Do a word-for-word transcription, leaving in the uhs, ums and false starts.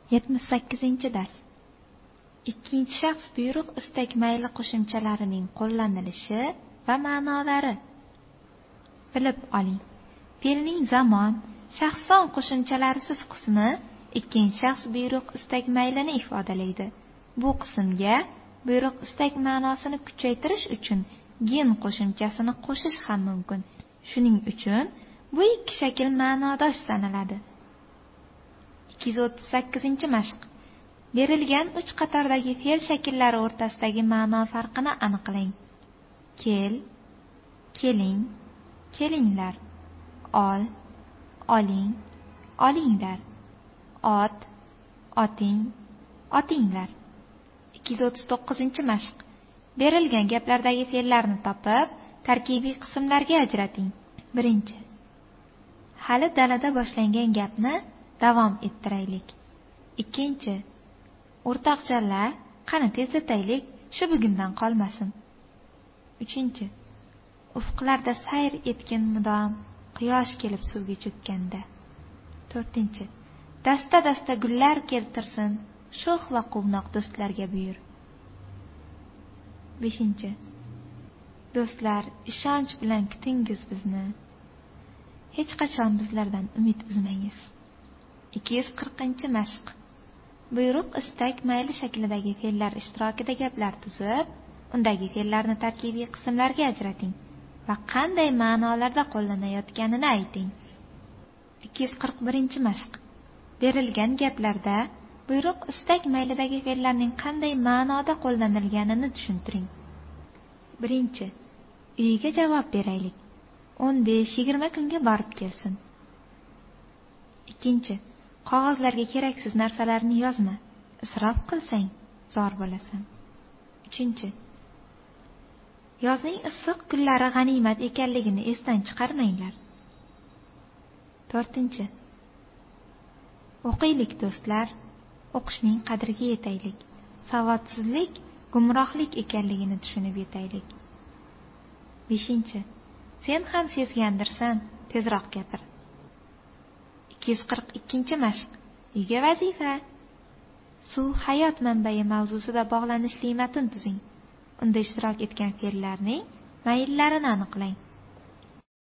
yetmish sakkizinchi dars. Ikkinchi shaxs buyruq istak mayli qo'shimchalarining qo'llanilishi va ma'nolari. Bilib oling. Fe'lning zamon, shaxson qo'shimchalarisiz qismi ikkinchi shaxs buyruq istak maylini ifodalaydi. Bu qismga buyruq istak ma'nosini kuchaytirish uchun gen qo'shimchasini qo'shish ham mumkin. Shuning uchun bu ikki shakl ma'nodosh sanaladi. ikki yuz o'ttiz sakkizinchi mashq. Berilgan uch qatordagi fe'l shakllari o'rtasidagi ma'no farqini aniqlang. Kel, keling, kelinglar. Ol, oling, olinglar. Ot, oting, otinglar. ikki yuz o'ttiz to'qqizinchi mashq. Berilgan gaplardagi fe'llarni topib, tarkibiy qismlarga ajrating. Birinchi. Hali dalada boshlangan gapni davom ettiraylik. Ikkinchi. O'rtoqjonlar, qani tezlataylik, shu bugundan qolmasin. Uchinchi. Ufqlarda sayr etgan mudom quyosh kelib suvga cho'kkanda. To'rtinchi. Dasta-dasta gullar keltirsin, sho'x va quvnoq do'stlarga buyur. Beshinchi. Do'stlar, ishonch bilan kutingiz bizni. Hech qachon bizlardan umid uzmangiz. ikki yuz qirqinchi mashq. Buyruq istak mayli shaklidagi fe'llar ishtirokida gaplar tuzib, undagi fe'llarni tarkibiy qismlarga ajrating va qanday ma'nolarda qo'llanayotganini ayting. ikki yuz qirq birinchi mashq. Berilgan gaplarda buyruq istak maylidagi fe'llarning qanday ma'noda qo'llanilganini tushuntiring. Birinchi. Uyiga javob beraylik. o'n besh yigirma kunga borib kelsin. Ikkinchi. Qog'ozlarga keraksiz narsalarni yozma. Isrof qilsang, zor bo'lasan. Uchinchi. Yozning issiq kunlari g'animat ekanligini esdan chiqarmanglar. To'rtinchi. O'qiylik do'stlar, o'qishning qadriga yetaylik. Savodsizlik gumrohlik ekanligini tushunib yetaylik. Beshinchi. Sen ham sezgandirsan, tezroq gapir. ikki yuz qirq ikkinchi mashq. Uyga vazifa. Suv hayot manbai mavzusida bog'lanishli matn tuzing. Unda ishtirok etgan fe'llarning mayllarini aniqlang.